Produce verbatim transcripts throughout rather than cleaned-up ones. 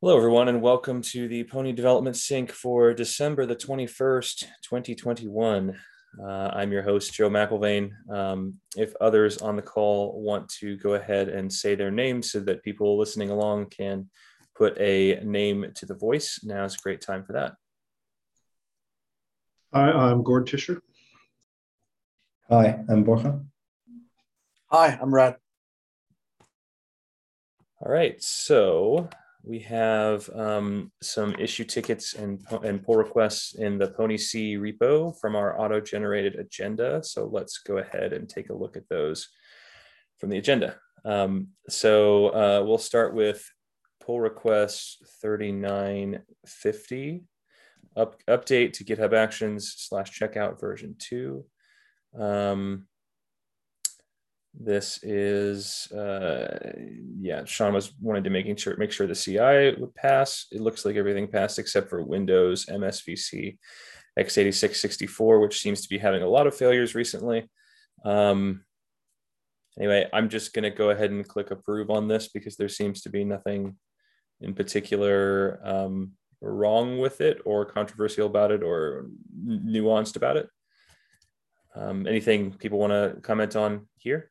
Hello, everyone, and welcome to the Pony Development Sync for December the twenty-first, twenty twenty-one. Uh, I'm your host, Joe McIlvaine. Um, if others on the call want to go ahead and say their names so that people listening along can put a name to the voice, now is a great time for that. Hi, I'm Gord Tischer. Hi, I'm Borja. Hi, I'm Rad. All right, so we have um, some issue tickets and, and pull requests in the PonyC repo from our auto-generated agenda. So let's go ahead and take a look at those from the agenda. Um, so uh, we'll start with pull request thirty-nine fifty, up, update to GitHub Actions slash checkout version two. Um, This is, uh, yeah, Sean was wanted to making sure, make sure the C I would pass. It looks like everything passed except for Windows M S V C x eighty-six sixty-four, which seems to be having a lot of failures recently. Um, anyway, I'm just going to go ahead and click approve on this because there seems to be nothing in particular um, wrong with it or controversial about it or nuanced about it. Um, anything people want to comment on here?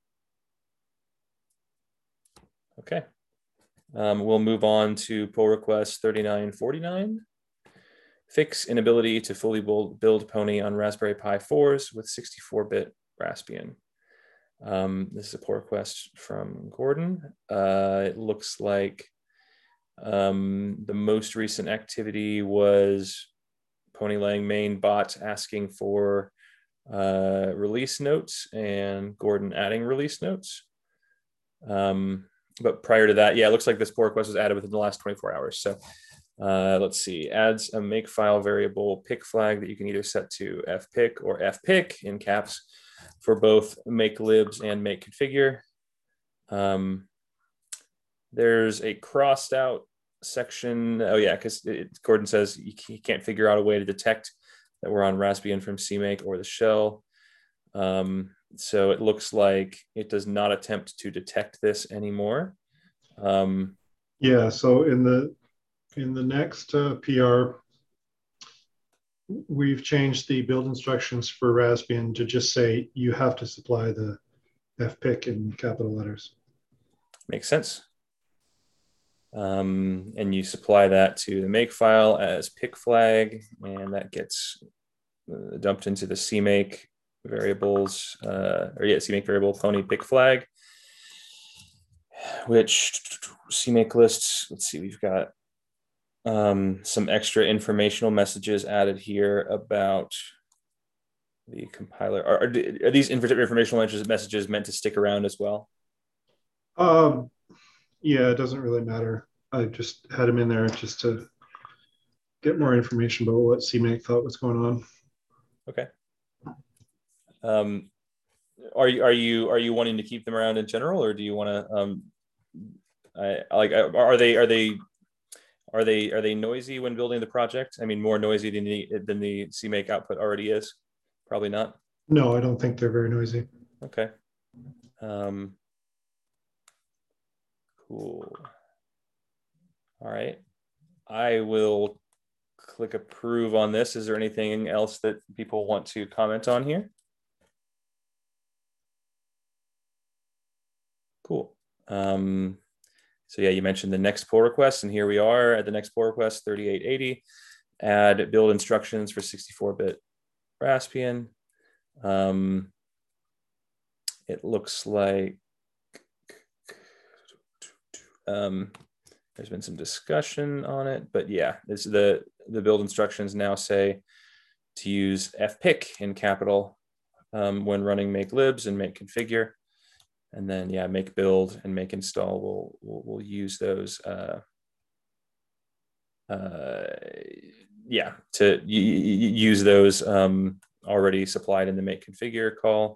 Okay, um, we'll move on to pull request thirty-nine forty-nine. Fix inability to fully build, build Pony on Raspberry Pi fours with sixty-four bit Raspbian. Um, this is a pull request from Gordon. Uh, it looks like um, the most recent activity was PonyLang main bot asking for uh, release notes and Gordon adding release notes. Um, But prior to that, yeah, it looks like this pull request was added within the last twenty-four hours. So uh, let's see, adds a make file variable pick flag that you can either set to fpic or fpic in caps for both make libs and make configure. Um, there's a crossed out section. Oh yeah, because Gordon says he can't figure out a way to detect that we're on Raspbian from C make or the shell. Um, so it looks like it does not attempt to detect this anymore. Um, yeah, so in the in the next uh, P R, we've changed the build instructions for Raspbian to just say you have to supply the fpic in capital letters. Makes sense. Um, and you supply that to the make file as pick flag, and that gets uh, dumped into the C make variables, uh, or yeah, C make variable pony pick flag, which C make lists, let's see, we've got um, some extra informational messages added here about the compiler. Are, are, are these informational messages meant to stick around as well? Um, yeah, it doesn't really matter. I just had them in there just to get more information about what C make thought was going on. Okay. Um, are you are you are you wanting to keep them around in general, or do you want to um, I, like are they are they are they are they noisy when building the project? I mean, more noisy than the than the C make output already is. Probably not. No, I don't think they're very noisy. Okay. Um, cool. All right. I will click approve on this. Is there anything else that people want to comment on here? Cool. Um, so yeah, you mentioned the next pull request, and here we are at the next pull request, thirty-eight eighty. Add build instructions for sixty-four bit Raspbian. Um, it looks like um, there's been some discussion on it, but yeah, this the the build instructions now say to use fpic in capital um, when running make libs and make configure. And then, yeah, make build and make install, we'll, we'll, we'll use those, uh, uh, yeah, to use those um, already supplied in the make configure call.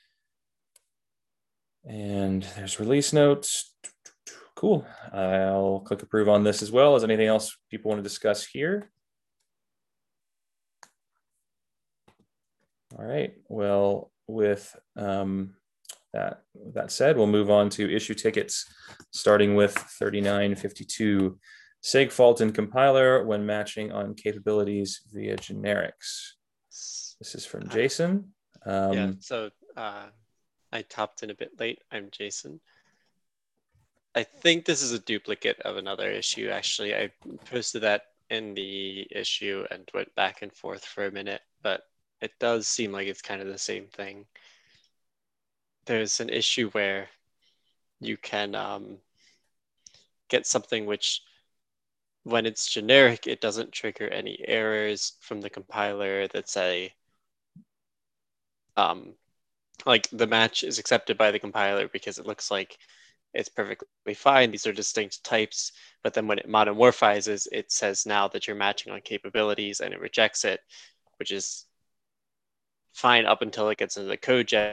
And there's release notes. Cool. I'll click approve on this as well. Is anything else people want to discuss here? All right. Well, with um, That, that said, we'll move on to issue tickets, starting with thirty-nine fifty-two. Segfault in compiler when matching on capabilities via generics. This is from Jason. Um, yeah, so uh, I topped in a bit late. I'm Jason. I think this is a duplicate of another issue. Actually, I posted that in the issue and went back and forth for a minute, but it does seem like it's kind of the same thing. There's an issue where you can um, get something which, when it's generic, it doesn't trigger any errors from the compiler that say, um, like the match is accepted by the compiler because it looks like it's perfectly fine. These are distinct types. But then when it monomorphizes, it says now that you're matching on capabilities and it rejects it, which is fine up until it gets into the code gen.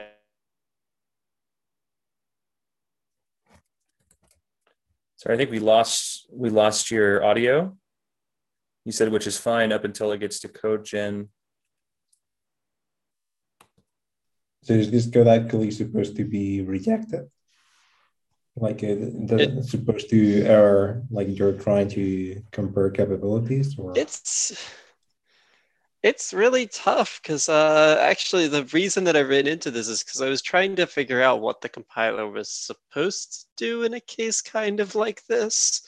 Sorry, I think we lost we lost your audio. You said which is fine up until it gets to code gen. So is this code actually supposed to be rejected? Like it, it's supposed to error, like you're trying to compare capabilities, or it's it's really tough because uh, actually the reason that I ran into this is because I was trying to figure out what the compiler was supposed to do in a case kind of like this,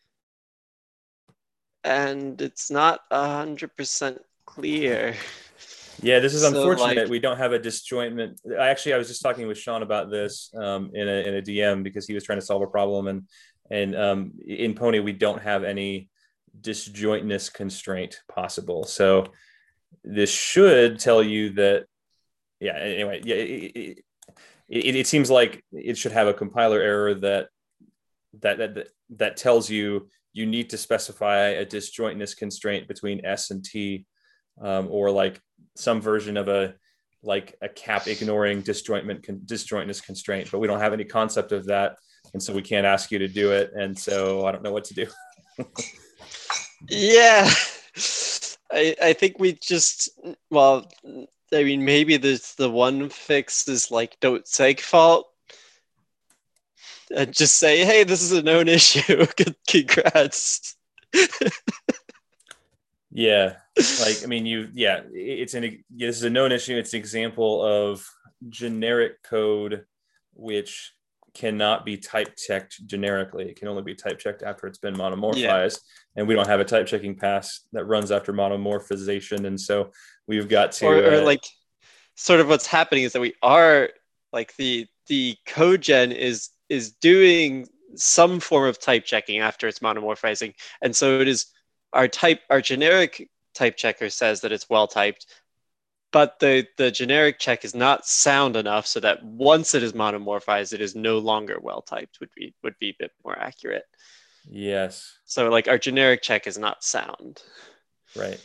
and it's not a hundred percent clear. Yeah, this is So, unfortunate. like- we don't have a disjointment. I actually, I was just talking with Sean about this um, in a in a D M because he was trying to solve a problem, and and um, in Pony we don't have any disjointness constraint possible. So this should tell you that. Yeah. Anyway, yeah. It, it, it, it seems like it should have a compiler error that that that that tells you you need to specify a disjointness constraint between S and T, um, or like some version of a like a cap ignoring disjointment con- disjointness constraint, but we don't have any concept of that, and so we can't ask you to do it, and so I don't know what to do. Yeah, I I think we just, well, I mean, maybe there's the one fix is like don't segfault and just say, hey, this is a known issue. Congrats. Yeah, like I mean, you yeah, it's an yeah, this is a known issue. It's an example of generic code which cannot be type checked generically. It can only be type checked after it's been monomorphized, yeah. And we don't have a type checking pass that runs after monomorphization, and so we've got to or, or uh, like sort of what's happening is that we are like the the code gen is is doing some form of type checking after it's monomorphizing, and so it is our type our generic type checker says that it's well typed, but the the generic check is not sound enough so that once it is monomorphized it is no longer well typed would be would be a bit more accurate. Yes. So like our generic check is not sound. Right.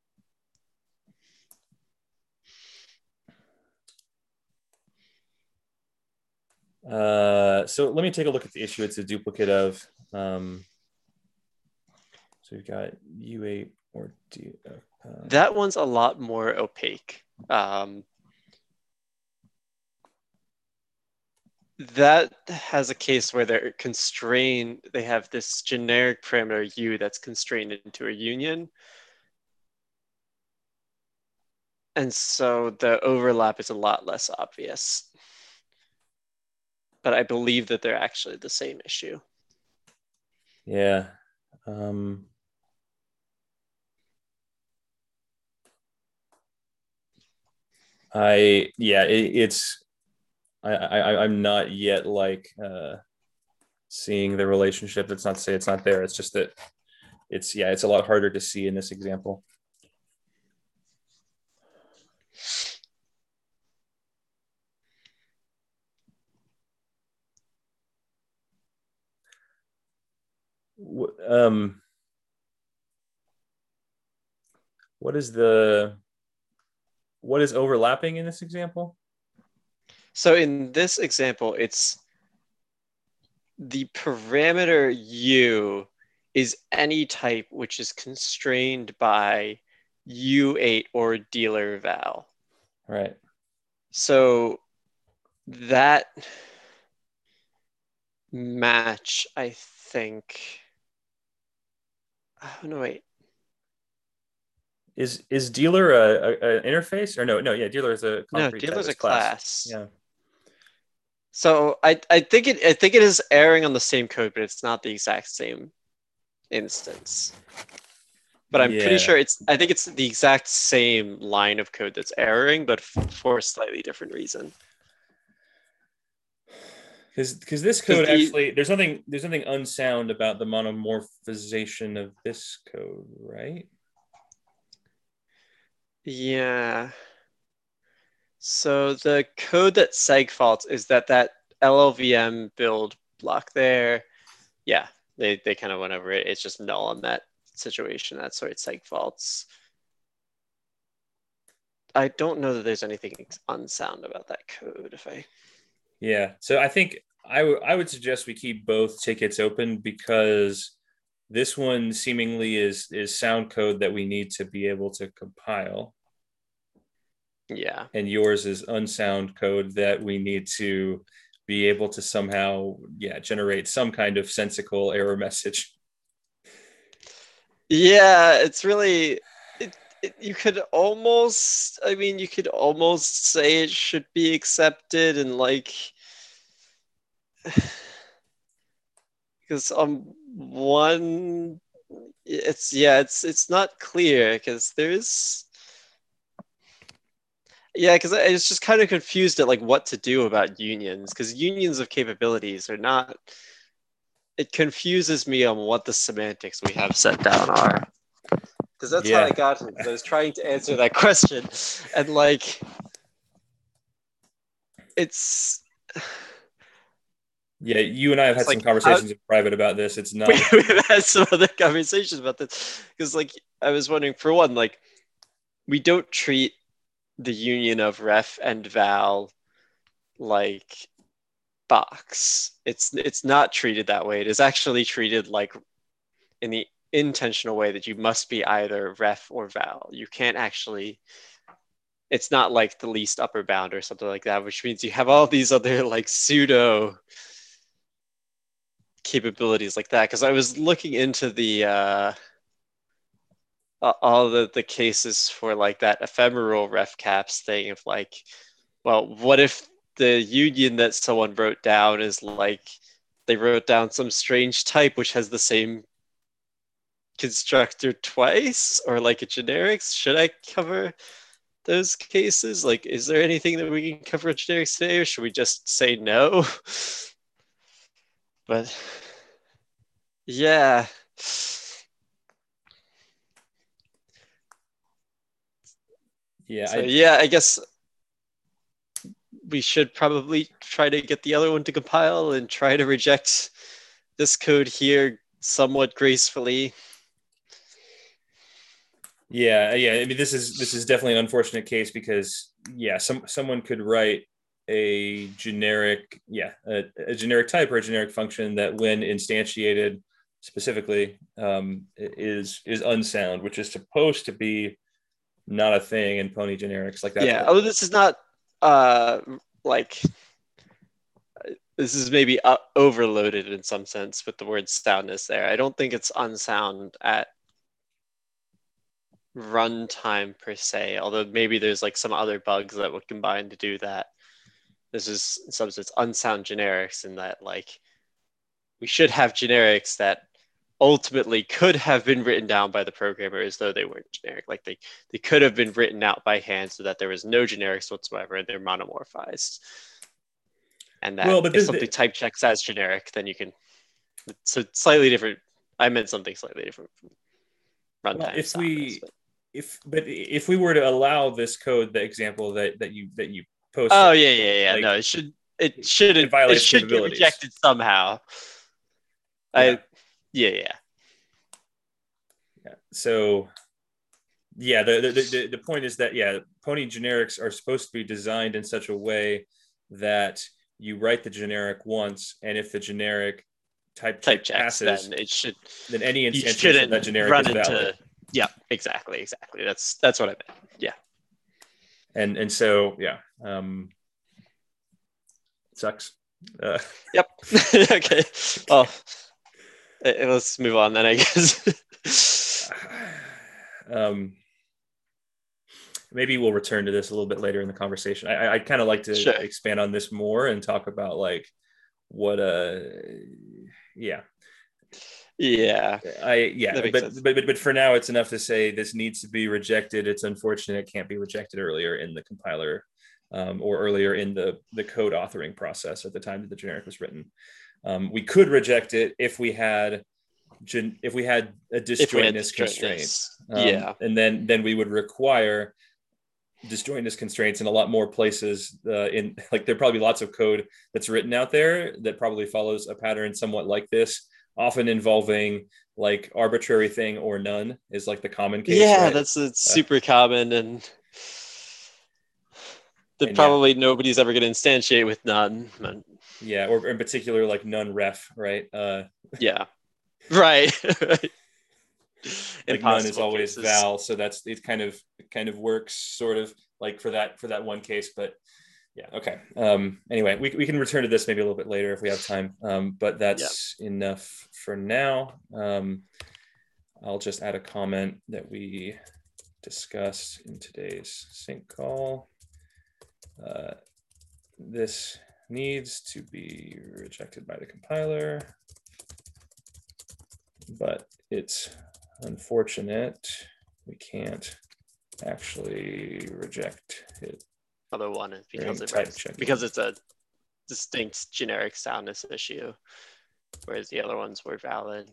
Uh, so let me take a look at the issue it's a duplicate of. Um, so you've got U eight or D. Uh, that one's a lot more opaque. Um, that has a case where they're constrained. They have this generic parameter U that's constrained into a union. And so the overlap is a lot less obvious. But I believe that they're actually the same issue. Yeah. Um, I, yeah, it, it's, I, I, I'm not yet like uh, seeing the relationship. That's not to say it's not there. It's just that it's, yeah, it's a lot harder to see in this example. Um, what is the, what is overlapping in this example? So in this example, it's the parameter U is any type which is constrained by U eight or dealer val. Right. So that match, I think, Oh, no, wait. Is is dealer a, a, a interface or no? No, yeah, dealer is a No, concrete dealer's type a class. class. Yeah. So I I think it I think it is erring on the same code, but it's not the exact same instance. But I'm pretty Yeah. sure it's I think it's the exact same line of code that's erroring, but f- for a slightly different reason. Because because this code the- actually there's nothing there's nothing unsound about the monomorphization of this code, right? Yeah. So the code that segfaults is that that L L V M build block there. Yeah, they, they kind of went over it. It's just null on that situation. That's where it segfaults. I don't know that there's anything unsound about that code. If I Yeah. So I think I would I would suggest we keep both tickets open because this one seemingly is is sound code that we need to be able to compile. Yeah. And yours is unsound code that we need to be able to somehow, yeah, generate some kind of sensical error message. Yeah, it's really, it, it, you could almost, I mean, you could almost say it should be accepted and like, because on one, it's, yeah, it's, it's not clear because there's, yeah, because I was just kind of confused at like what to do about unions because unions of capabilities are not. It confuses me on what the semantics we have set down are, because that's Yeah. how I got it. Because I was trying to answer that question, and like, it's. Yeah, you and I have had It's some like, conversations how- in private about this. It's not. We've had some other conversations about this because, like, I was wondering for one, like, we don't treat the union of ref and val like box. It's it's not treated that way. It is actually treated like in the intentional way that you must be either ref or val. You can't actually. It's not like the least upper bound or something like that, which means you have all these other like pseudo capabilities like that. Because I was looking into the uh, all the the cases for like that ephemeral ref caps thing of like, well, what if the union that someone wrote down is like they wrote down some strange type which has the same constructor twice or like a generics? Should I cover those cases? Like, is there anything that we can cover in generics today, or should we just say no? But yeah. Yeah. So I, yeah, I guess we should probably try to get the other one to compile and try to reject this code here somewhat gracefully. Yeah, yeah. I mean, this is this is definitely an unfortunate case because yeah, some someone could write a generic, yeah, a, a generic type or a generic function that, when instantiated specifically, um, is is unsound, which is supposed to be not a thing in Pony generics. Like that. Yeah. Oh, this is not uh like this is maybe uh, overloaded in some sense with the word soundness there. I don't think it's unsound at runtime per se, although maybe there's like some other bugs that would combine to do that. This is in some sense unsound generics in that like we should have generics that ultimately could have been written down by the programmer as though they weren't generic. Like they, they could have been written out by hand so that there was no generics whatsoever and they're monomorphized. And that Well, but if this- something type checks as generic, then you can. So slightly different. I meant something slightly different from runtime. Well, if we, but... if but if we were to allow this code, the example that that you that you posted. Oh yeah, yeah, yeah. Like, no, it should it shouldn't it violates it should get capabilities. rejected somehow. Yeah. I yeah, yeah. Yeah. So yeah, the, the the the point is that yeah, Pony generics are supposed to be designed in such a way that you write the generic once, and if the generic type Type check checks, passes, then it should then any you instantiation of shouldn't that generic run is valid. into yeah, exactly, exactly. That's that's what I meant. Yeah. And and so yeah, um, it sucks. Uh, Yep. Okay. Well, eh, let's move on then, I guess. um, maybe we'll return to this a little bit later in the conversation. I, I'd kind of like to Sure. expand on this more and talk about like what, uh, yeah. Yeah. I yeah, That but, makes sense. but but but for now, it's enough to say this needs to be rejected. It's unfortunate it can't be rejected earlier in the compiler, um, or earlier in the the code authoring process at the time that the generic was written. Um, we could reject it if we had gen- if we had a If we had disjointness constraint, disjointness. um, Yeah. and then then we would require disjointness constraints in a lot more places. Uh, in like there are probably lots of code that's written out there that probably follows a pattern somewhat like this, often involving like arbitrary thing or none is like the common case. Yeah, right? that's it's super uh, common, and that and probably yeah. nobody's ever going to instantiate with none. But... Yeah, or in particular like none ref, right? Uh, yeah, right. right. Like none is always cases. val, so that's it. Kind of it kind of works sort of like for that for that one case, but. Yeah. Okay. Um, anyway, we, we can return to this maybe a little bit later if we have time. Um, but that's yeah. enough for now. Um, I'll just add a comment that we discussed in today's sync call. Uh, this needs to be rejected by the compiler, but it's unfortunate we can't actually reject it. Other one is because it writes, because it's a distinct generic soundness issue, whereas the other ones were valid.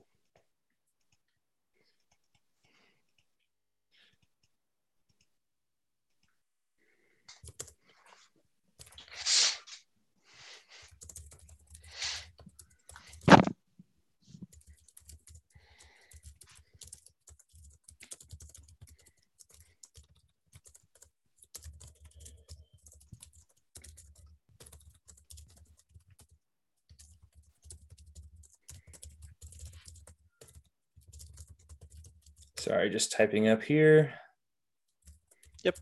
Sorry, just typing up here. Yep.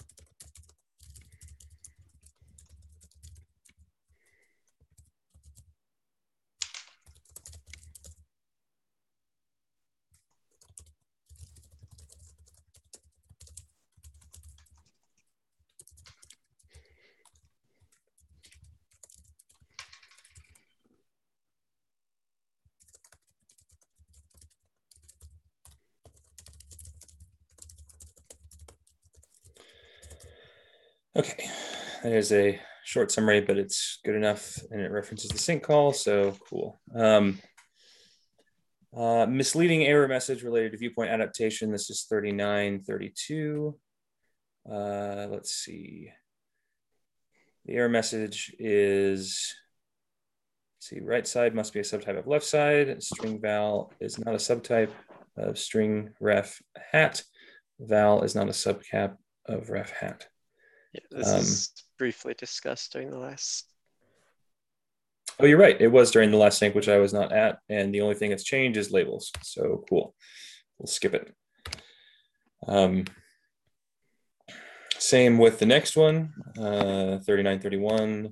Okay, that is a short summary, but it's good enough and it references the sync call, so cool. Um, uh, misleading error message related to viewpoint adaptation. This is thirty-nine thirty-two. Uh, let's see. The error message is, let's see, right side must be a subtype of left side. String val is not a subtype of string ref hat. Val is not a subcap of ref hat. Yeah, this um, is briefly discussed during the last. Oh, you're right. It was during the last sync, which I was not at. And the only thing that's changed is labels. So cool. We'll skip it. Um, same with the next one, uh, thirty-nine thirty-one.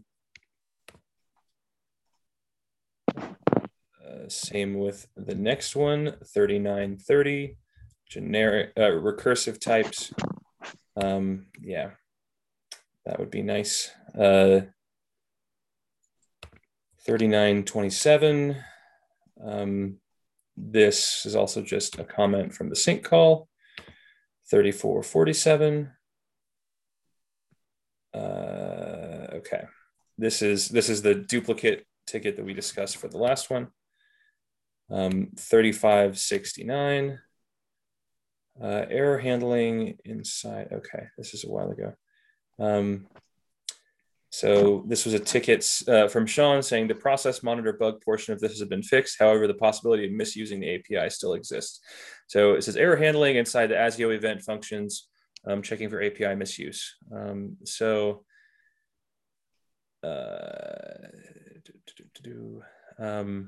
Uh, same with the next one, thirty-nine thirty. Generic, uh, recursive types. Um, yeah. That would be nice. Uh, thirty-nine twenty-seven. Um, this is also just a comment from the sync call. thirty-four forty-seven. Uh, okay. This is this is the duplicate ticket that we discussed for the last one. Um, thirty-five sixty-nine. Uh, error handling inside. Okay, this is a while ago. Um, so this was a ticket uh, from Sean saying the process monitor bug portion of this has been fixed. However, the possibility of misusing the A P I still exists. So it says error handling inside the ASIO event functions, um, checking for A P I misuse. Um, so uh, um,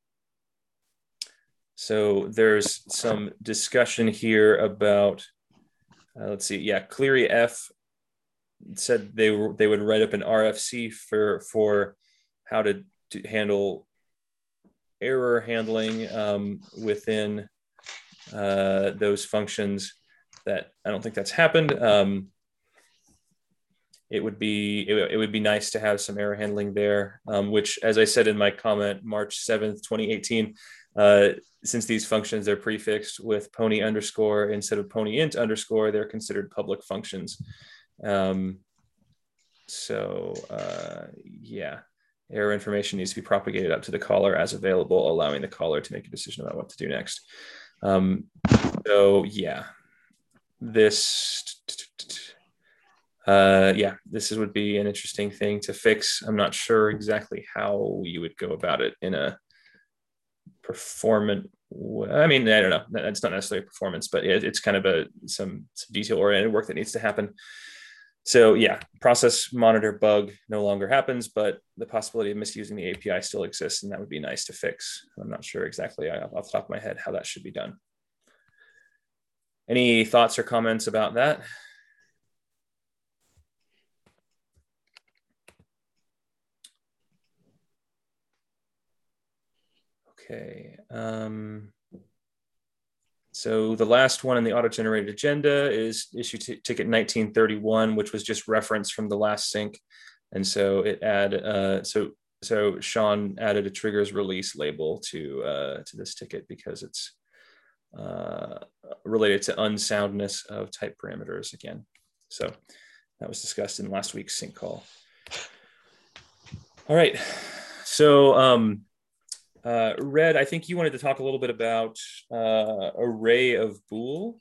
so there's some discussion here about, uh, let's see, yeah, Clery F said they were they would write up an R F C for for how to, to handle error handling um, within uh, those functions. that I don't think that's happened. Um, it would be it, it would be nice to have some error handling there, um, which, as I said in my comment, March seventh, twenty eighteen, uh, since these functions are prefixed with pony underscore instead of pony int underscore, they're considered public functions. Um, so uh, yeah, error information needs to be propagated up to the caller as available, allowing the caller to make a decision about what to do next. Um, so yeah, this uh, yeah, this would be an interesting thing to fix. I'm not sure exactly how you would go about it in a performant way. I mean, I don't know. That's not necessarily performance, but it, it's kind of a some, some detail-oriented work that needs to happen. So yeah, process monitor bug no longer happens, but the possibility of misusing the A P I still exists, and that would be nice to fix. I'm not sure exactly off the top of my head how that should be done. Any thoughts or comments about that? Okay. Um, so the last one in the auto-generated agenda is issue ticket nineteen thirty-one, which was just referenced from the last sync. And so it add, uh, so so Sean added a triggers release label to, uh, to this ticket because it's uh, related to unsoundness of type parameters again. So that was discussed in last week's sync call. All right. So, um, Uh, Red, I think you wanted to talk a little bit about uh, array of bool.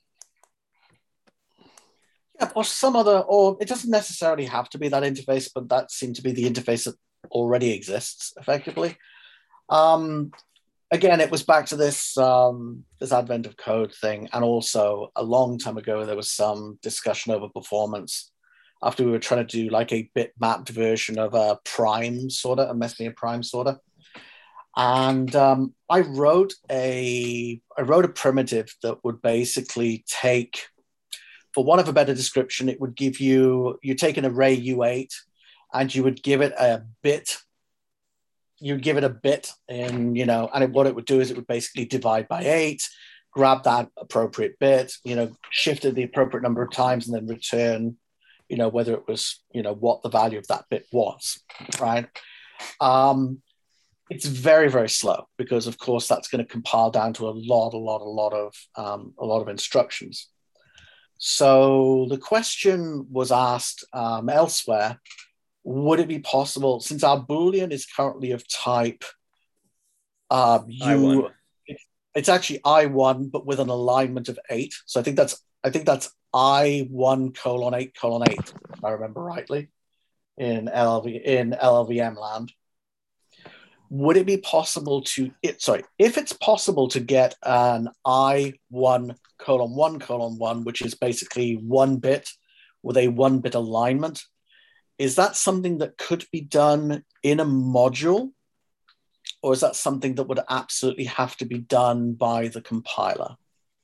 Yeah, or some other, or it doesn't necessarily have to be that interface, but that seemed to be the interface that already exists effectively. Um, again, it was back to this um, this advent of code thing, and also a long time ago there was some discussion over performance after we were trying to do like a bit mapped version of a prime sorter, a Mesnier prime sorter. And um, I wrote a I wrote a primitive that would basically take, for want of a better description, it would give you, you take an array U eight and you would give it a bit, you give it a bit in, you know, and it, what it would do is it would basically divide by eight, grab that appropriate bit, you know, shift it the appropriate number of times and then return, you know, whether it was, you know, what the value of that bit was, right? Um, It's very, very slow because, of course, that's going to compile down to a lot, a lot, a lot of um, a lot of instructions. So the question was asked um, elsewhere: would it be possible, since our Boolean is currently of type uh, U, it, it's actually I one, but with an alignment of eight. So I think that's I think that's I one colon eight colon eight, if I remember rightly, in L L V in L L V M land. Would it be possible to, it, sorry, if it's possible to get an I one colon one colon one, which is basically one bit with a one bit alignment, is that something that could be done in a module? Or is that something that would absolutely have to be done by the compiler?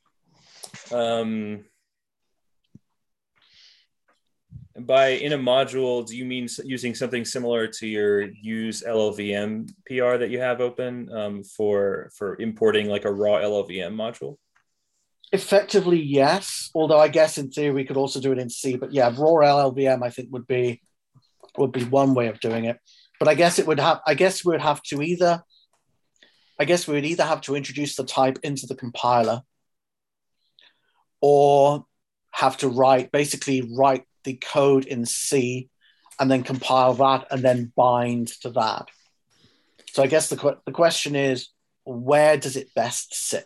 Um, by in a module, do you mean using something similar to your use L L V M P R that you have open um, for for importing like a raw L L V M module? Effectively, yes. Although I guess in theory we could also do it in C. But yeah, raw L L V M I think would be would be one way of doing it. But I guess it would have. I guess we would have to either. I guess we would either have to introduce the type into the compiler, or have to write basically write the code in C and then compile that and then bind to that. So I guess the, the question is, where does it best sit?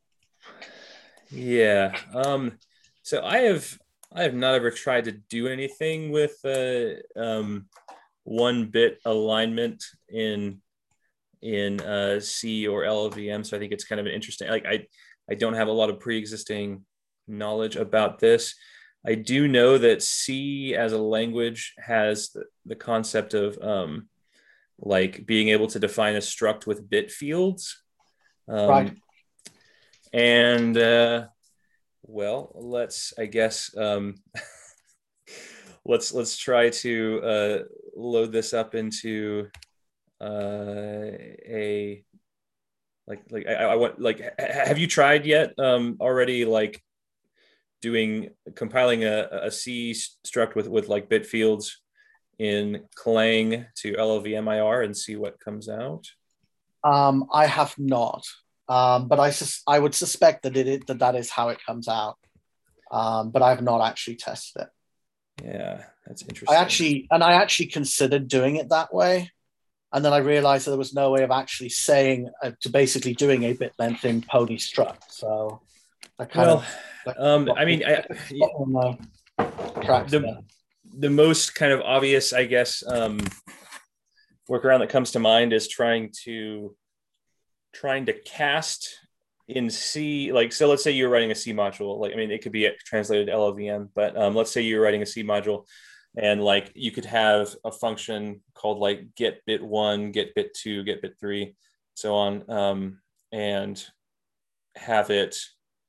Yeah. Um, so I have I have not ever tried to do anything with uh, um, one bit alignment in in uh, C or L L V M. So I think it's kind of an interesting, like I, I don't have a lot of pre-existing knowledge about this. I do know that C as a language has the, the concept of um, like being able to define a struct with bit fields. Um, right. And uh, well, let's, I guess, um, let's, let's try to uh, load this up into uh, a, like, like I, I want, like, have you tried yet um, already, like, doing compiling a, a C struct with with like bit fields in Clang to L L V M I R and see what comes out? Um, I have not, um, but I sus- I would suspect that it that that is how it comes out. Um, but I have not actually tested it. Yeah, that's interesting. I actually and I actually considered doing it that way, and then I realized that there was no way of actually saying uh, to basically doing a bit length in Pony struct. So I kind well, of. Like, um, I mean, I, tracks the there. the most kind of obvious, I guess, um, workaround that comes to mind is trying to trying to cast in C. Like, so let's say you're writing a C module. Like, I mean, it could be translated to L L V M, but um, let's say you're writing a C module, and like you could have a function called like get bit one, get bit two, get bit three, so on, um, and have it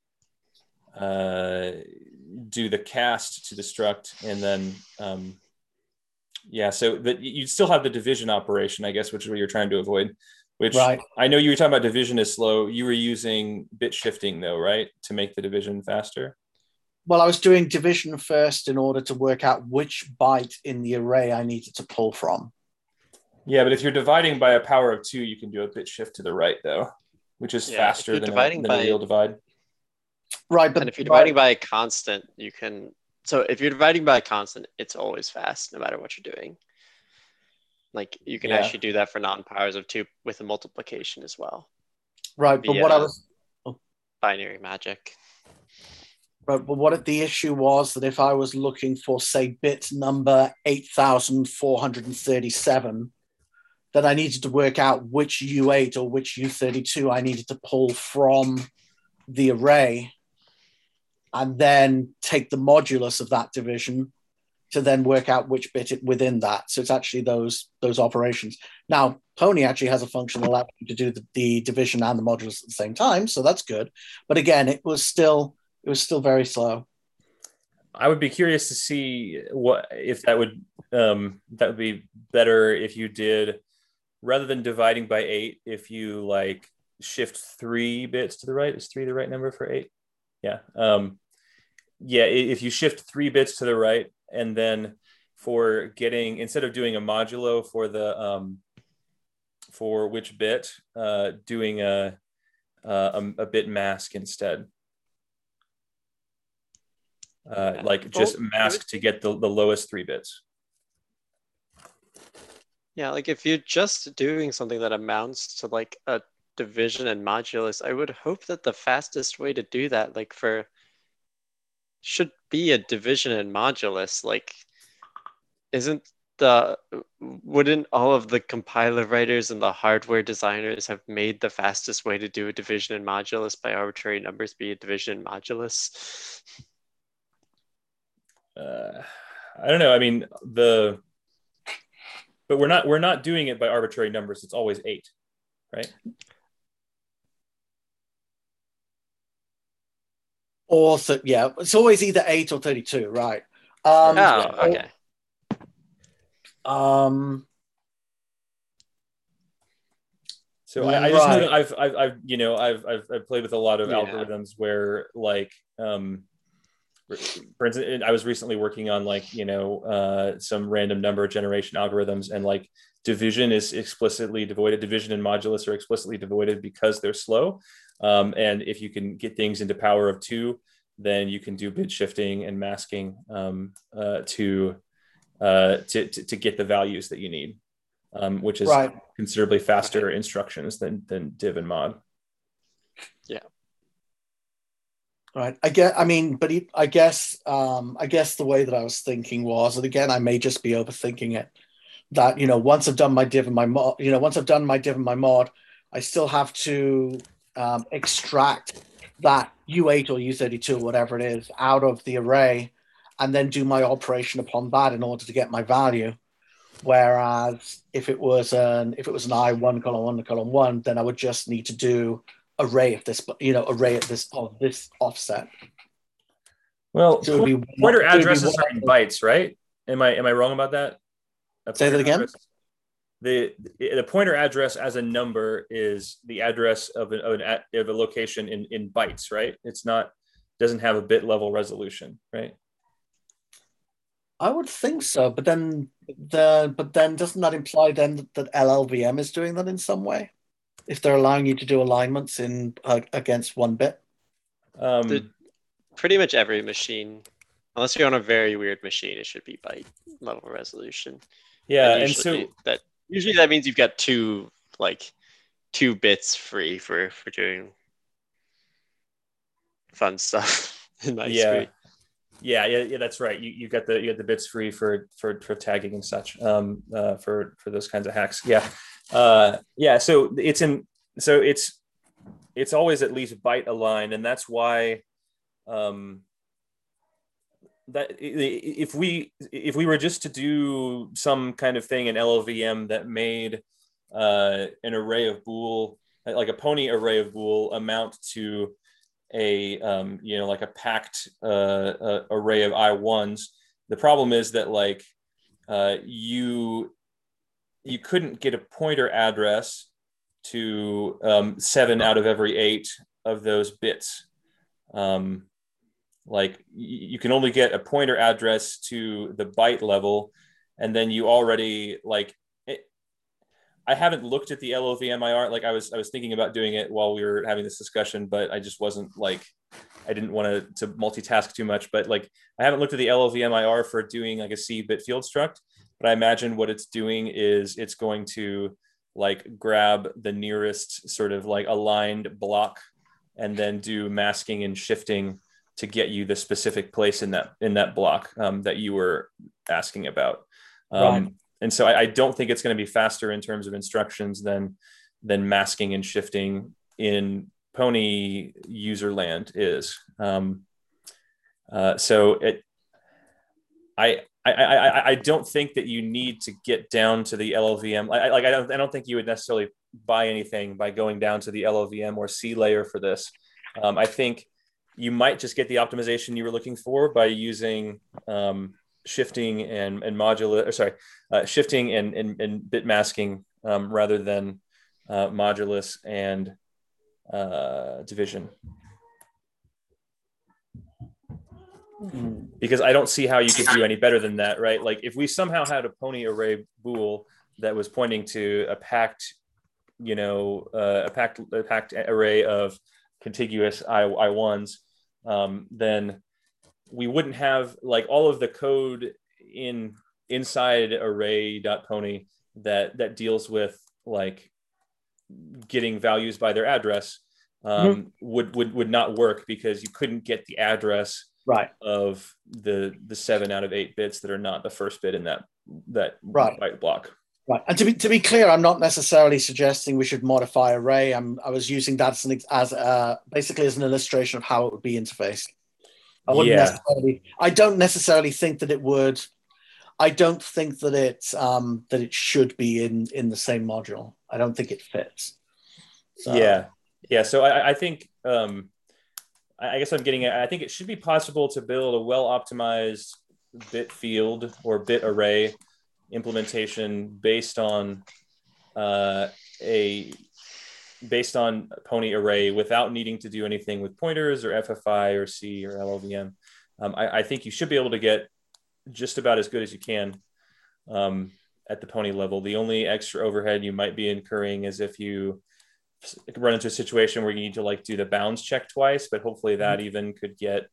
uh, do the cast to the struct, and then um, yeah, so that you still have the division operation, I guess, which is what you're trying to avoid. Which right. I know you were talking about division is slow. You were using bit shifting though, right, to make the division faster? Well, I was doing division first in order to work out which byte in the array I needed to pull from. Yeah, but if you're dividing by a power of two, you can do a bit shift to the right though, which is Yeah, faster than, a, than by, a real divide. Right, but and if you're dividing right. by a constant, you can. So if you're dividing by a constant, it's always fast, no matter what you're doing. Like you can Yeah. actually do that for non-powers of two with a multiplication as well. Right, but what I was oh. binary magic. Right, but what the issue was that if I was looking for, say, bit number eight thousand four hundred thirty-seven, then I needed to work out which U eight or which U thirty-two I needed to pull from the array, and then take the modulus of that division to then work out which bit it within that. So it's actually those those operations. Now, Pony actually has a function that allows you to do the, the division and the modulus at the same time, so that's good. But again, it was still it was still very slow. I would be curious to see what if that would um, that would be better if you did, rather than dividing by eight, if you like shift three bits to the right. Is three the right number for eight? Yeah. Um, yeah. If you shift three bits to the right, and then for getting, instead of doing a modulo for the um, for which bit, uh, doing a, a a bit mask instead. Uh, Yeah. like just Well, mask to get the, the lowest three bits. Yeah, like if you're just doing something that amounts to like a division and modulus, I would hope that the fastest way to do that, like for, should be a division and modulus. Like, isn't the, wouldn't all of the compiler writers and the hardware designers have made the fastest way to do a division and modulus by arbitrary numbers be a division and modulus? Uh, I don't know. I mean, the, but we're not we're not doing it by arbitrary numbers. It's always eight, right? Or th- yeah, it's always either eight or thirty-two, right? Um, oh, yeah. okay. Um, So I, I just know right. that I've, I've, I've, you know, I've, I've, I've played with a lot of Yeah. algorithms where, like, um, for instance, I was recently working on like, you know, uh, some random number generation algorithms, and like division is explicitly devoided. Division and modulus are explicitly devoided because they're slow. Um, and if you can get things into power of two, then you can do bit shifting and masking um, uh, to, uh, to, to to get the values that you need, um, which is Right. considerably faster instructions than than div and mod. Yeah. Right. I get. I mean, but he, I guess. Um, I guess the way that I was thinking was, and again, I may just be overthinking it. That, you know, once I've done my div and my mod, you know, once I've done my div and my mod, I still have to um, extract that U eight or U thirty-two or whatever it is out of the array, and then do my operation upon that in order to get my value. Whereas if it was an if it was an I one column one column one, then I would just need to do array of this, you know, array at this of this offset. Well, So it would be pointer it would be addresses one- are in bytes, right? Am I am I wrong about that? A Say that pointer again? address- The the pointer address as a number is the address of an, of, an, of a location in, in bytes, right? It's not doesn't have a bit level resolution, right? I would think so, but then the but then doesn't that imply then that, that L L V M is doing that in some way? If they're allowing you to do alignments in uh, against one bit? Um, The, pretty much every machine, unless you're on a very weird machine, it should be byte level resolution. yeah, and, and usually so that usually that means you've got two like two bits free for for doing fun stuff in my yeah, screen. yeah, yeah, yeah, that's right. You you got the you got the bits free for for for tagging and such, um, uh, for for those kinds of hacks. Yeah, uh, yeah. So it's in so it's it's always at least byte aligned, and that's why. Um, that if we if we were just to do some kind of thing in L L V M that made uh, an array of bool, like a pony array of bool, amount to a um, you know like a packed uh, uh, array of I ones, the problem is that like uh, you you couldn't get a pointer address to um, seven out of every eight of those bits. Um, Like you can only get a pointer address to the byte level, and then you already like. It, I haven't looked at the L L V M I R. Like I was, I was thinking about doing it while we were having this discussion, but I just wasn't like, I didn't want to to multitask too much. But like, I haven't looked at the L L V M I R for doing like a C bit field struct. But I imagine what it's doing is it's going to like grab the nearest sort of like aligned block, and then do masking and shifting to get you the specific place in that in that block um, that you were asking about. Um, Right. And so I, I don't think it's going to be faster in terms of instructions than than masking and shifting in Pony user land is. Um, uh, so it, I, I I I don't think that you need to get down to the L L V M. I, like I don't I don't think you would necessarily buy anything by going down to the L L V M or C layer for this. Um, I think you might just get the optimization you were looking for by using um, shifting and, and modular, or sorry, uh, shifting and, and, and bit masking um, rather than uh, modulus and uh, division. Because I don't see how you could do any better than that, right? Like if we somehow had a pony array bool that was pointing to a packed, you know, uh, a packed a packed array of contiguous I, I ones, um, then we wouldn't have like all of the code in inside array.pony that that deals with like getting values by their address um, mm-hmm. would would would not work because you couldn't get the address right of the the seven out of eight bits that are not the first bit in that that right. byte block. Right, and to be to be clear, I'm not necessarily suggesting we should modify array. I'm I was using that as an, as a, basically as an illustration of how it would be interfaced. I wouldn't yeah. necessarily. I don't necessarily think that it would. I don't think that it's um, that it should be in in the same module. I don't think it fits. So. Yeah, yeah. So I, I think um, I guess I'm getting at. I think it should be possible to build a well optimized bit field or bit array implementation based on uh, a based on Pony array without needing to do anything with pointers or F F I or C or L L V M. Um, I, I think you should be able to get just about as good as you can um, at the Pony level. The only extra overhead you might be incurring is if you run into a situation where you need to like do the bounds check twice, but hopefully that mm-hmm. even could get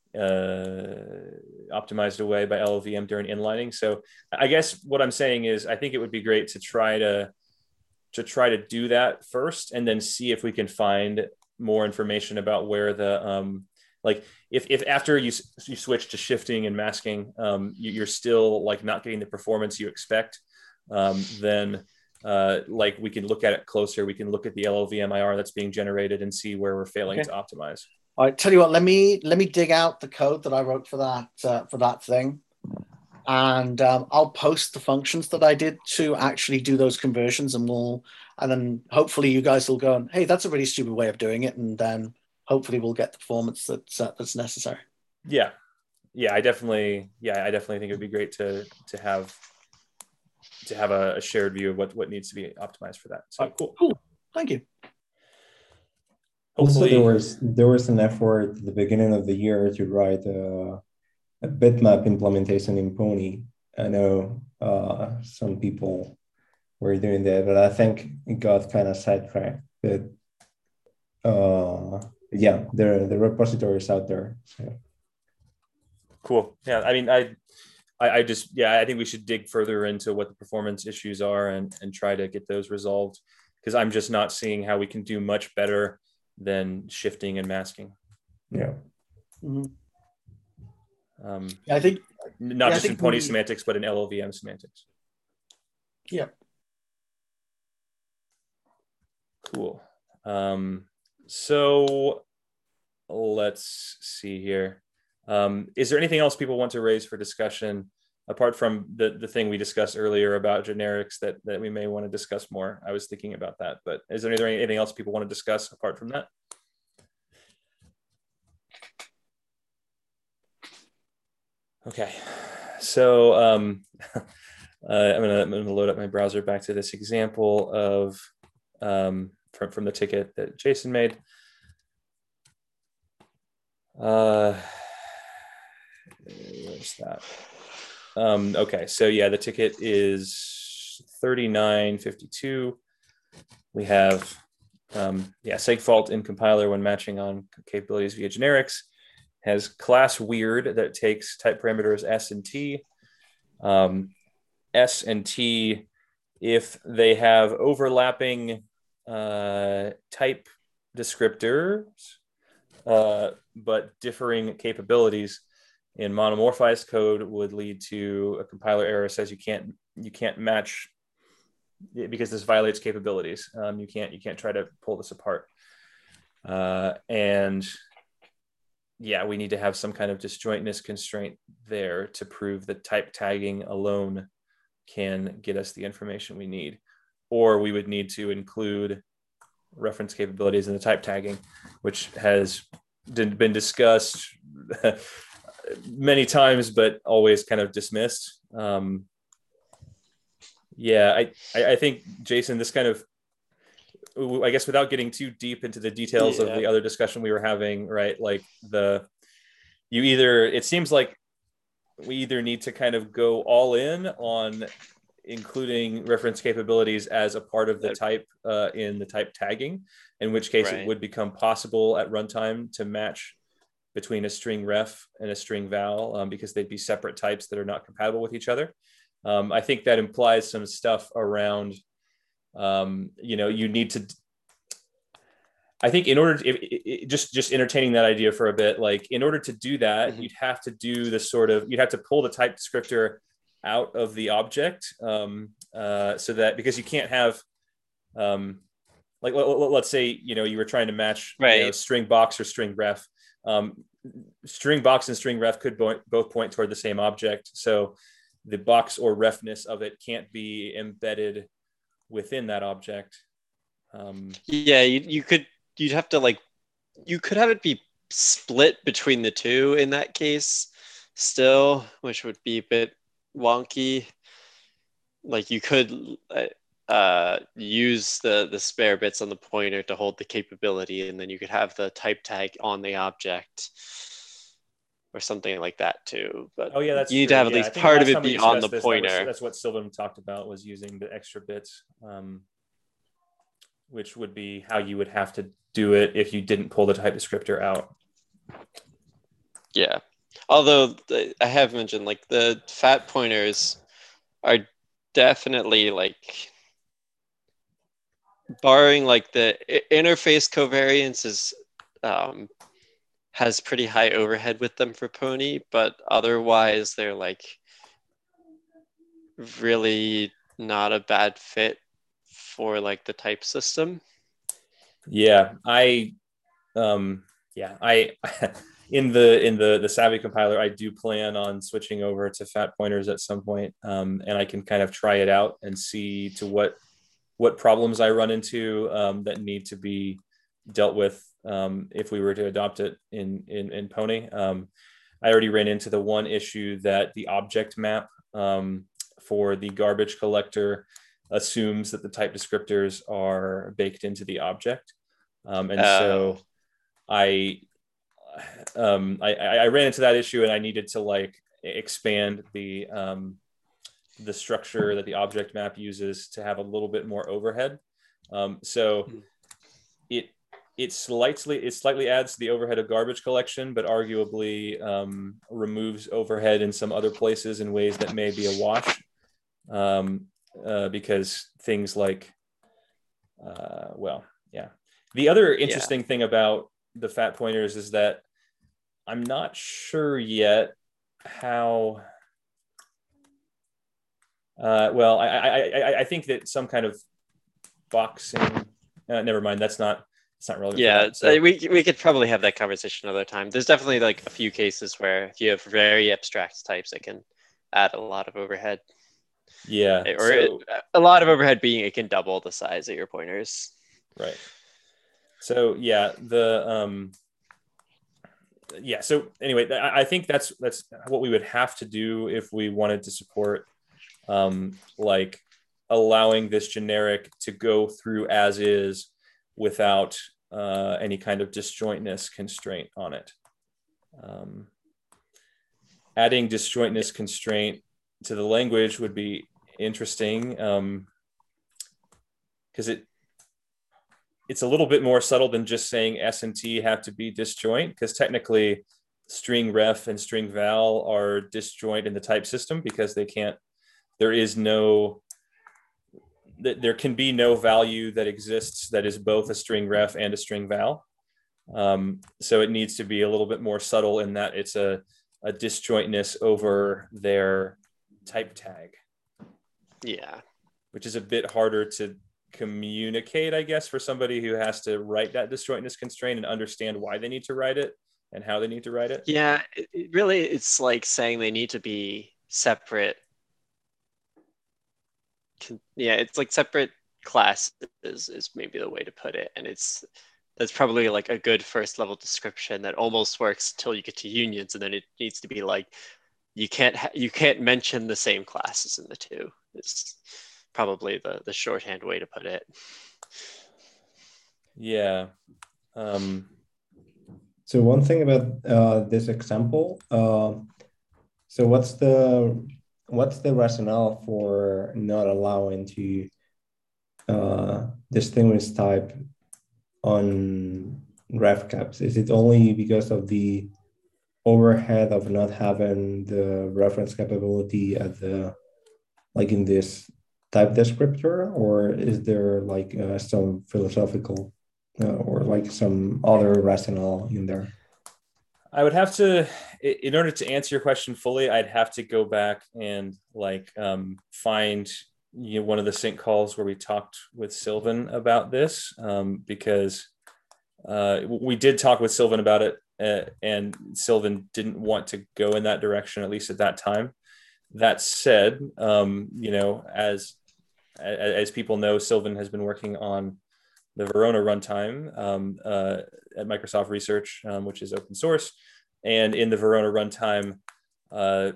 uh, optimized away by L L V M during inlining. So I guess what I'm saying is I think it would be great to try to to try to do that first and then see if we can find more information about where the um, like if if after you you switch to shifting and masking um, you, you're still like not getting the performance you expect, um, then uh, like we can look at it closer. We can look at the L L V M I R that's being generated and see where we're failing okay. to optimize. All right, tell you what, let me let me dig out the code that I wrote for that uh, for that thing, and um, I'll post the functions that I did to actually do those conversions, and we'll and then hopefully you guys will go and hey, that's a really stupid way of doing it, and then hopefully we'll get the performance that's uh, that's necessary. Yeah, yeah, I definitely, yeah, I definitely think it would be great to to have to have a, a shared view of what what needs to be optimized for that. So right, cool, cool, thank you. Also, hopefully, there was there was an effort at the beginning of the year to write a, a bitmap implementation in Pony. I know uh, some people were doing that, but I think it got kind of sidetracked. But uh, yeah, the the repository is out there. So. cool. Yeah, I mean, I, I, I just, yeah, I think we should dig further into what the performance issues are and and try to get those resolved, because I'm just not seeing how we can do much better than shifting and masking. Yeah. Mhm. Um, Yeah, I think not yeah, I just in think Pony we- semantics, but in L L V M semantics. yeah. Cool. Um, so let's see here. Um, is there anything else people want to raise for discussion apart from the, the thing we discussed earlier about generics that, that we may want to discuss more? I was thinking about that, but is there anything else people want to discuss apart from that? Okay, so um, uh, I'm gonna, I'm gonna load up my browser back to this example of um, from, from the ticket that Jason made. Uh, where's that? Um, okay, so yeah, the ticket is thirty-nine fifty-two. We have um, yeah, segfault in compiler when matching on capabilities via generics. Has class weird that takes type parameters S and T. Um, S and T, if they have overlapping uh, type descriptors, uh, but differing capabilities in monomorphized code, would lead to a compiler error says you can't you can't match because this violates capabilities. Um, you can't you can't try to pull this apart. Uh, and yeah, we need to have some kind of disjointness constraint there to prove that type tagging alone can get us the information we need. Or we would need to include reference capabilities in the type tagging, which has been discussed many times, but always kind of dismissed. Um, yeah, I, I think, Jason, this kind of, I guess without getting too deep into the details Yeah. of the other discussion we were having, right? Like the, you either, it seems like we either need to kind of go all in on including reference capabilities as a part of the type uh, in the type tagging, in which case Right. it would become possible at runtime to match between a string ref and a string val um, because they'd be separate types that are not compatible with each other. Um, I think that implies some stuff around, um, you know, you need to, I think in order to, if, it, just, just entertaining that idea for a bit, like in order to do that, mm-hmm. you'd have to do the sort of, you'd have to pull the type descriptor out of the object um, uh, so that, because you can't have, um, like, let, let's say, you know, you were trying to match right. you know, string box or string ref. Um, string box and string ref could bo- both point toward the same object. So the box or refness of it can't be embedded within that object. Um, yeah, you, you could, you'd have to like, you could have it be split between the two in that case still, which would be a bit wonky. Like you could uh, use the, the spare bits on the pointer to hold the capability, and then you could have the type tag on the object or something like that too. But oh yeah, that's you need true. to have at yeah, least part of it be on the this, pointer. That was, that's what Sylvan talked about, was using the extra bits, um, which would be how you would have to do it if you didn't pull the type descriptor out. Yeah. Although I have mentioned like the fat pointers are definitely like, barring like the interface covariance is um, has pretty high overhead with them for Pony, but otherwise they're like really not a bad fit for like the type system. Yeah, I, um, yeah, I, in the in the the Savvy compiler, I do plan on switching over to fat pointers at some point, um, and I can kind of try it out and see to what what problems I run into um, that need to be dealt with um, if we were to adopt it in in, in Pony. Um, I already ran into the one issue that the object map um, for the garbage collector assumes that the type descriptors are baked into the object. Um, and uh, so I, um, I, I ran into that issue and I needed to like expand the, um, the structure that the object map uses to have a little bit more overhead. Um, so mm. it, it slightly, it slightly adds to the overhead of garbage collection, but arguably um, removes overhead in some other places in ways that may be a wash. Um, uh, because things like, uh, well, yeah. The other interesting yeah. thing about the fat pointers is that I'm not sure yet how, uh, well, I, I, I, I think that some kind of boxing, uh, never mind, that's not, it's not relevant. Yeah, so, we, we could probably have that conversation another time. There's definitely like a few cases where if you have very abstract types, it can add a lot of overhead. Yeah. Or so, it, a lot of overhead being it can double the size of your pointers. Right. So yeah, the um yeah, so anyway, I think that's that's what we would have to do if we wanted to support um like allowing this generic to go through as is without uh any kind of disjointness constraint on it. Um adding disjointness constraint to the language would be interesting, um because it it's a little bit more subtle than just saying S and T have to be disjoint, because technically string ref and string val are disjoint in the type system because they can't, there is no, there can be no value that exists that is both a string ref and a string val. Um, so it needs to be a little bit more subtle in that it's a, a disjointness over their type tag. Yeah. Which is a bit harder to communicate, I guess, for somebody who has to write that disjointness constraint and understand why they need to write it and how they need to write it. Yeah, it, it really, it's like saying they need to be separate. Yeah, it's like separate classes is maybe the way to put it. And it's, that's probably like a good first level description that almost works until you get to unions. And then it needs to be like, you can't, ha- you can't mention the same classes in the two. It's probably the, the shorthand way to put it. Yeah. Um, so one thing about uh, this example, uh, so what's the what's the rationale for not allowing to uh, distinguish type on ref caps? Is it only because of the overhead of not having the reference capability at the, like in this type descriptor, or is there like uh, some philosophical uh, or like some other rationale in there? I would have to, in order to answer your question fully, I'd have to go back and like um, find you know one of the sync calls where we talked with Sylvan about this, um, because uh, we did talk with Sylvan about it, uh, and Sylvan didn't want to go in that direction, at least at that time. That said, um, you know, as as people know, Sylvan has been working on the Verona runtime um, uh, at Microsoft Research, um, which is open source. And in the Verona runtime, uh,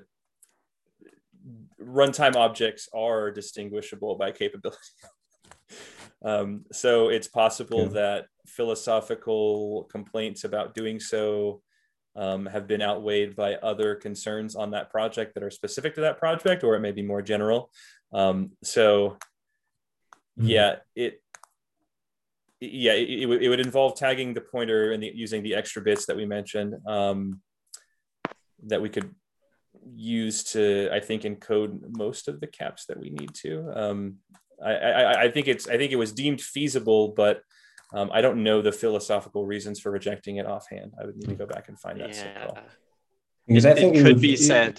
runtime objects are distinguishable by capability. um, so it's possible yeah. that philosophical complaints about doing so um, have been outweighed by other concerns on that project that are specific to that project, or it may be more general. Um, so mm-hmm. yeah, it, Yeah, it, it, it would involve tagging the pointer and the, using the extra bits that we mentioned um, that we could use to, I think, encode most of the caps that we need to. Um, I, I, I think it's, I think it was deemed feasible, but um, I don't know the philosophical reasons for rejecting it offhand. I would need to go back and find that. Yeah, because it, I think it it could would, be it, said.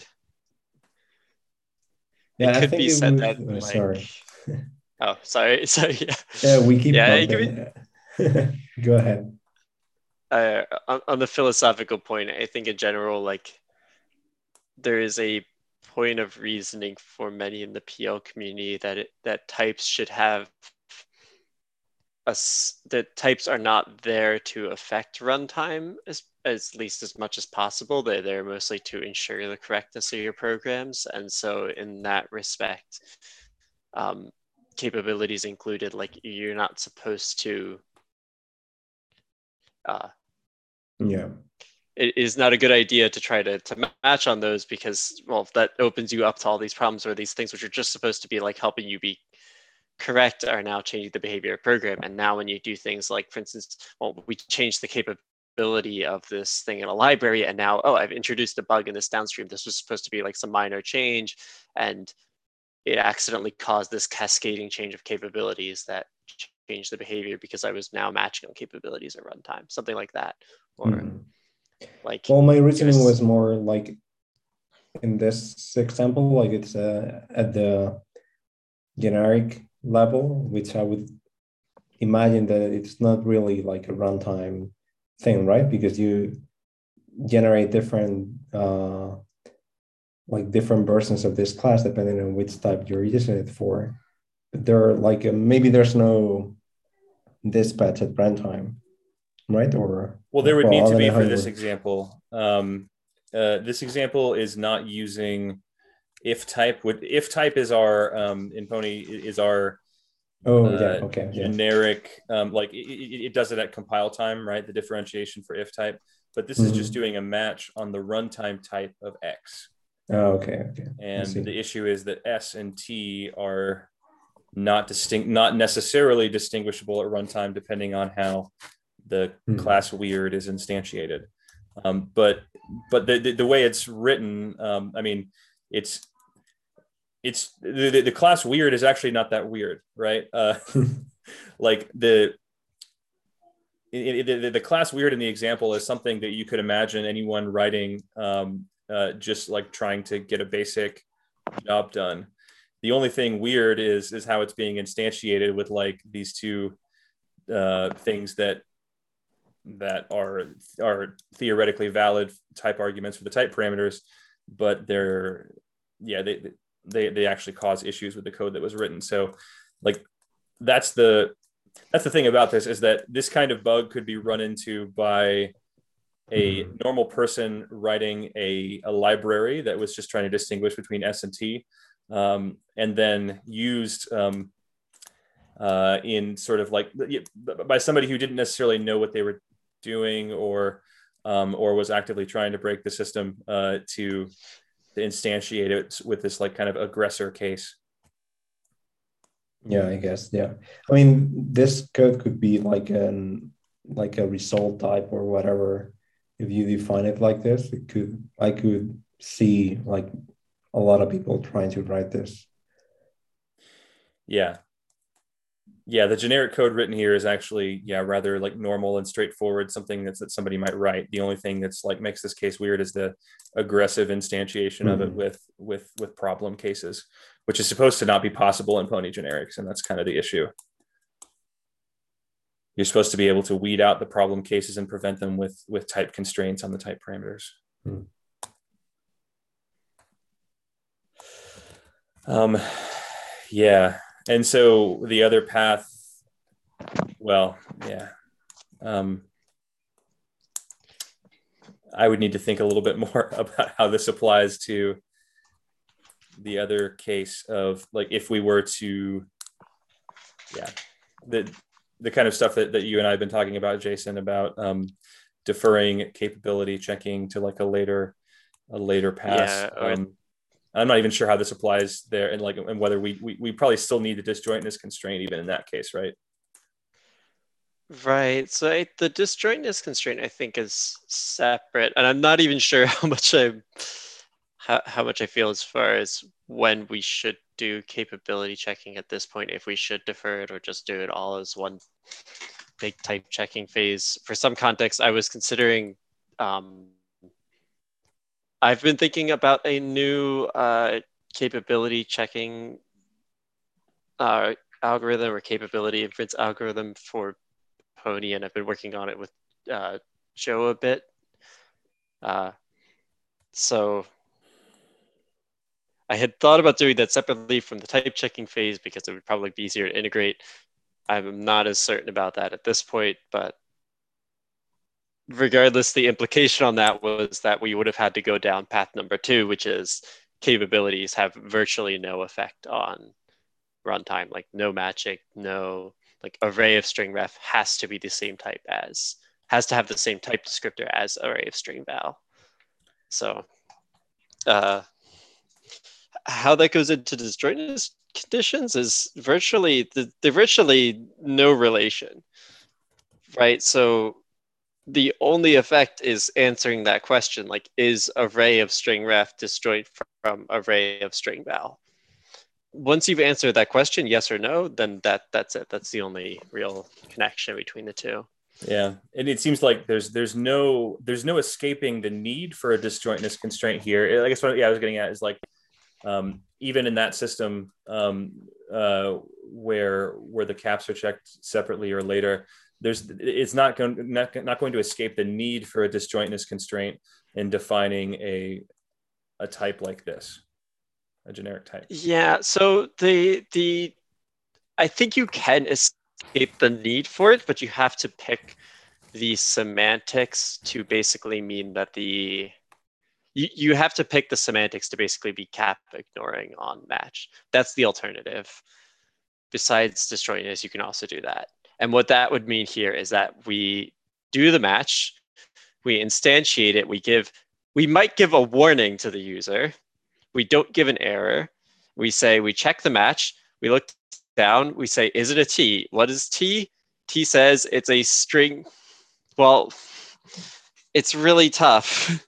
Yeah, it I could think be it said would, that. oh, Like, sorry. Oh, sorry. Sorry. Yeah. Yeah, we keep yeah, bumping. Be... Go ahead. Uh, on, on the philosophical point, I think in general, like there is a point of reasoning for many in the P L community that it, that types should have a, that types are not there to affect runtime as, as least as much as possible. They're there mostly to ensure the correctness of your programs. And so in that respect, um, capabilities included, like you're not supposed to uh, Yeah. It is not a good idea to try to, to match on those because, well, that opens you up to all these problems where these things which are just supposed to be like helping you be correct are now changing the behavior of the program. And now when you do things like, for instance, well, we changed the capability of this thing in a library, and now, oh, I've introduced a bug in this downstream. This was supposed to be like some minor change, and it accidentally caused this cascading change of capabilities that changed the behavior because I was now matching on capabilities at runtime, something like that. Or Mm-hmm. like, well, my reasoning was, was more like in this example, like it's uh, at the generic level, which I would imagine that it's not really like a runtime thing, right? Because you generate different uh, like different versions of this class depending on which type you're using it for. But there are like a, maybe there's no dispatch at runtime, right? Or well, there would well, need to I be don't know for how this you would- example. Um, uh, this example is not using if type. Would if type is our um, in Pony is our Oh uh, yeah, okay, yeah. generic um, like it, it, it does it at compile time, right? The differentiation for if type, but this is Mhm. just doing a match on the runtime type of X. Oh, okay, okay. I And see. the issue is that S and T are not distinct, not necessarily distinguishable at runtime, depending on how the Hmm. class weird is instantiated. Um, but but the, the the way it's written, um, I mean, it's it's the, the, the class weird is actually not that weird, right? Uh, like the it, it, the, the class weird in the example is something that you could imagine anyone writing um, uh, just like trying to get a basic job done. The only thing weird is is how it's being instantiated with like these two uh, things that that are are theoretically valid type arguments for the type parameters, but they're yeah they they they actually cause issues with the code that was written. So like that's the that's the thing about this, is that this kind of bug could be run into by a Mhm. normal person writing a, a library that was just trying to distinguish between S and T, um, and then used um, uh, in sort of like by somebody who didn't necessarily know what they were doing, or um, or was actively trying to break the system uh, to, to instantiate it with this like kind of aggressor case. Yeah, I guess. Yeah. I mean, this code could be like an like a result type or whatever. If you define it like this, it could I could see like a lot of people trying to write this. Yeah. Yeah, the generic code written here is actually, yeah, rather like normal and straightforward, something that's that somebody might write. The only thing that's like makes this case weird is the aggressive instantiation of it Mhm. with with with problem cases, which is supposed to not be possible in Pony generics, and that's kind of the issue. You're supposed to be able to weed out the problem cases and prevent them with with type constraints on the type parameters. Mhm. Um, yeah, and so the other path, well, yeah. Um, I would need to think a little bit more about how this applies to the other case of like if we were to, yeah, the the kind of stuff that, that you and I have been talking about, Jason, about um, deferring capability checking to like a later a later pass. Yeah, or Um, I'm not even sure how this applies there, and like and whether we, we we probably still need the disjointness constraint even in that case, right? right. So I, the disjointness constraint, I think, is separate, and I'm not even sure how much I how, how much I feel as far as when we should do capability checking at this point, if we should defer it or just do it all as one big type checking phase. For some context, I was considering. Um, I've been thinking about a new uh, capability checking uh, algorithm or capability inference algorithm for Pony, and I've been working on it with uh, Joe a bit. Uh, so I had thought about doing that separately from the type checking phase because it would probably be easier to integrate. I'm not as certain about that at this point, but regardless, the implication on that was that we would have had to go down path number two, which is capabilities have virtually no effect on runtime, like no matching, no like array of string ref has to be the same type as has to have the same type descriptor as array of string val. So uh, how that goes into disjointness conditions is virtually, they're virtually no relation, right? So the only effect is answering that question, like, is array of string ref disjoint from array of string val? Once you've answered that question, yes or no, then that that's it. That's the only real connection between the two. Yeah, and it seems like there's there's no there's no escaping the need for a disjointness constraint here. I guess what yeah I was getting at is like um, even in that system um, uh, where where the caps are checked separately or later, there's it's not going not, not going to escape the need for a disjointness constraint in defining a a type like this, a generic type. Yeah. So the the I think you can escape the need for it, but you have to pick the semantics to basically mean that the you, you have to pick the semantics to basically be cap ignoring on match. That's the alternative. Besides disjointness, you can also do that. And what that would mean here is that we do the match, we instantiate it, we give, we might give a warning to the user. We don't give an error. We say, we check the match, we look down, we say, is it a T? What is T? T says it's a string. Well, it's really tough.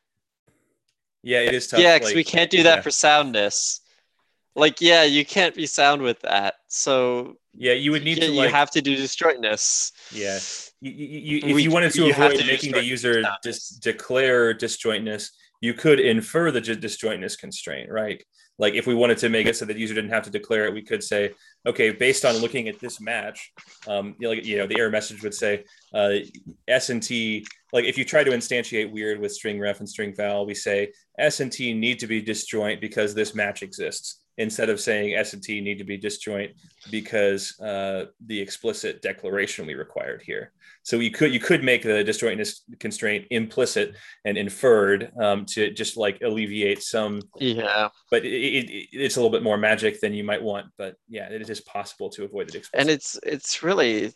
Yeah, it is tough. Yeah, because like, we can't do that yeah. for soundness. Like, yeah, you can't be sound with that. So yeah, you would need you, to you like have to do disjointness. Yeah, you, you, if We- you wanted to you have avoid to do making the disjointness user soundness. dis- declare disjointness, you could infer the disjointness constraint, right? Like if we wanted to make it so that the user didn't have to declare it, we could say, okay, based on looking at this match, um, you know, like, you know, the error message would say uh, S and T. Like if you try to instantiate weird with string ref and string val, we say S and T need to be disjoint because this match exists, instead of saying S and T need to be disjoint because uh, the explicit declaration we required here. So you could you could make the disjointness constraint implicit and inferred um, to just like alleviate some. Yeah. But it, it, it's a little bit more magic than you might want. But yeah, it is possible to avoid it explicit. And it's it's really,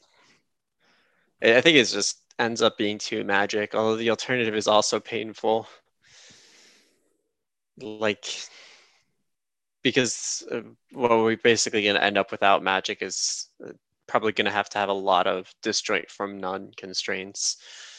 I think it just ends up being too magic, although the alternative is also painful. Like, because uh, what we're basically going to end up without magic is uh, probably going to have to have a lot of disjoint from none constraints.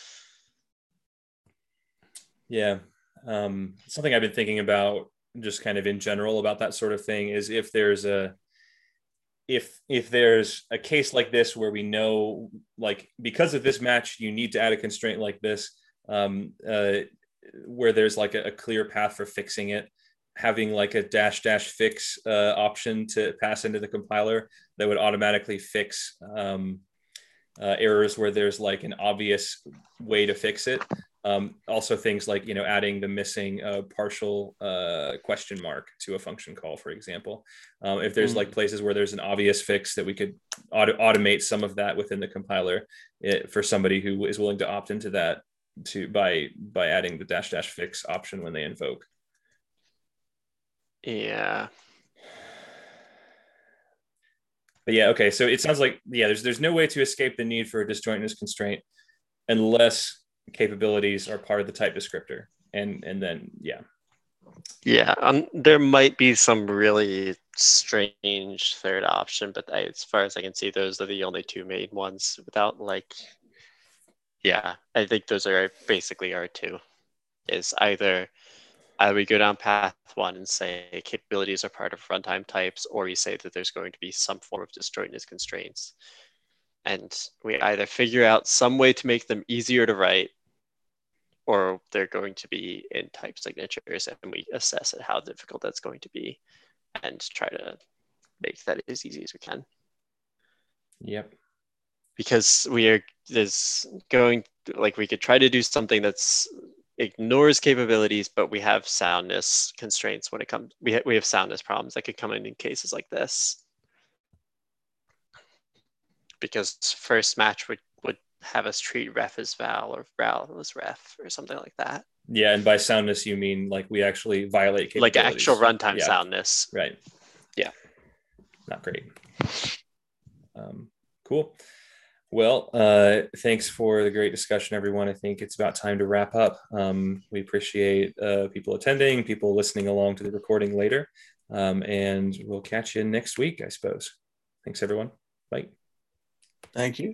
Yeah. Um, something I've been thinking about just kind of in general about that sort of thing is if there's a, if, if there's a case like this where we know, like, because of this match, you need to add a constraint like this, um, uh, where there's like a, a clear path for fixing it, having like a dash dash fix uh, option to pass into the compiler that would automatically fix um, uh, errors where there's like an obvious way to fix it. Um, also things like, you know, adding the missing uh, partial uh, question mark to a function call, for example. Um, if there's mm. like places where there's an obvious fix that we could auto- automate some of that within the compiler it, for somebody who is willing to opt into that to by by adding the dash dash fix option when they invoke. Yeah. But yeah, okay. So it sounds like, yeah, there's there's no way to escape the need for a disjointness constraint unless capabilities are part of the type descriptor. And and then, yeah. Yeah, um, there might be some really strange third option, but I, as far as I can see, those are the only two main ones without like, yeah, I think those are basically our two. Is either either we go down path one and say capabilities are part of runtime types, or we say that there's going to be some form of disjointness constraints. And we either figure out some way to make them easier to write, or they're going to be in type signatures, and we assess how difficult that's going to be and try to make that as easy as we can. Yep. Because we are there's going, like we could try to do something that's ignores capabilities, but we have soundness constraints when it comes, we, ha- we have soundness problems that could come in in cases like this. Because first match would, would have us treat ref as val or val as ref or something like that. Yeah, and by soundness, you mean like we actually violate capabilities. Like actual runtime yeah. soundness. Right. Yeah. Not great. Um, cool. Well, uh, thanks for the great discussion, everyone. I think it's about time to wrap up. Um, we appreciate uh, people attending, people listening along to the recording later, um, and we'll catch you next week, I suppose. Thanks, everyone. Bye. Thank you.